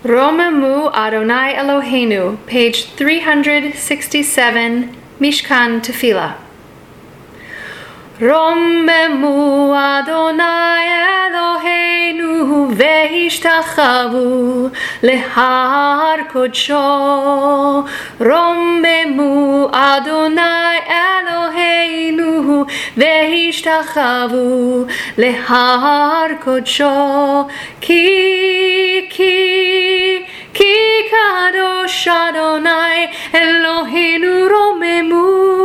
Romemu Adonai Eloheinu, page 367, Mishkan Tefillah. Romemu Adonai Eloheinu ve'ishtachavu lehar kodsho. Romemu Adonai Eloheinu ve'ishtachavu lehar kodsho. Ki kadosh Adonai Eloheinu romemu.